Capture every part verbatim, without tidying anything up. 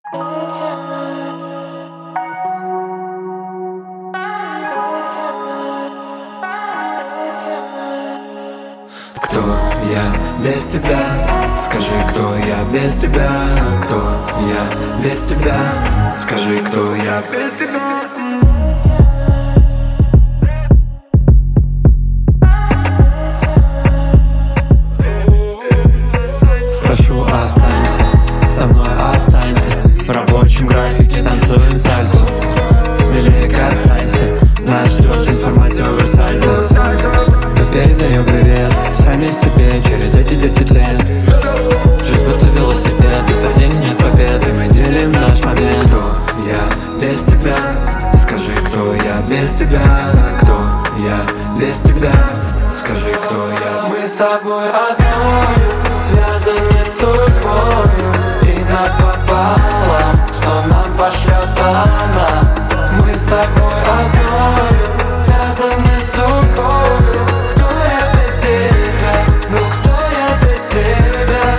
Кто я без тебя? Скажи, кто я без тебя? Кто я без тебя? Скажи, кто я без тебя? Прошу, останься, со мной останься. В рабочем графике танцуем сальсу. Смелее касайся, нас ждет информатив оверсайза. Мы передаем привет сами себе через эти десять лет. Жизнь будто велосипед, без падения нет победы. Мы делим наш момент. Кто я без тебя? Скажи, кто я без тебя? Кто я без тебя? Скажи, кто я? Мы с тобой одною, связаны судьбою. И напополам, что нам пошлет она. Мы с тобой одною, связаны судьбою. Кто я без тебя? Ну кто я без тебя?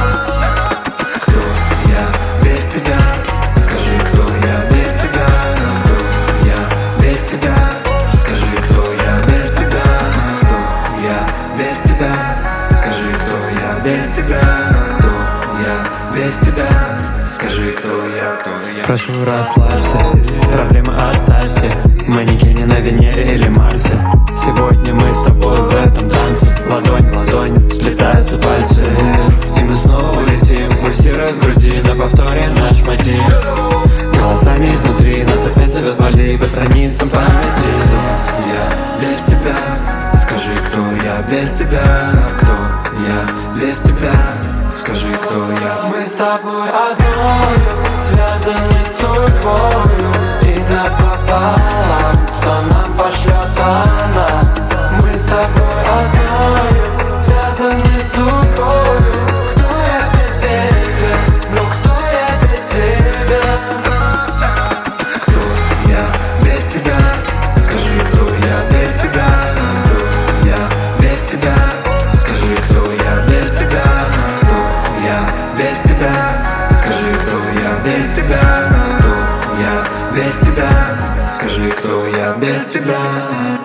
Кто я без тебя? Скажи, кто я без тебя? Кто я без тебя? Скажи, кто я без тебя? Кто я без тебя? Скажи, кто я без тебя? Кто я без тебя? Скажи, кто я, кто я. Прошу, расслабься, проблемы оставься. Манекене на Венере или Марсе. Сегодня мы с тобой в этом танце. Ладонь в ладонь, сплетаются пальцы. И мы снова летим, пульсирует в груди. На повторе наш мотив. Голосами изнутри нас опять зовет вали по страницам памяти. Кто я без тебя? Скажи, кто я без тебя? Кто я без тебя? Скажи, кто я? Мы с тобой одною, связаны судьбою. И напополам, что нам пошлет она. Мы с тобой одною, связаны судьбою. Кто я без тебя? Ну кто я без тебя? Кто я без тебя? Скажи, кто я без тебя? Кто я без тебя? Скажи, кто я без тебя? Кто я без тебя? Скажи, кто я без тебя? Кто я без тебя? Скажи, кто я без тебя?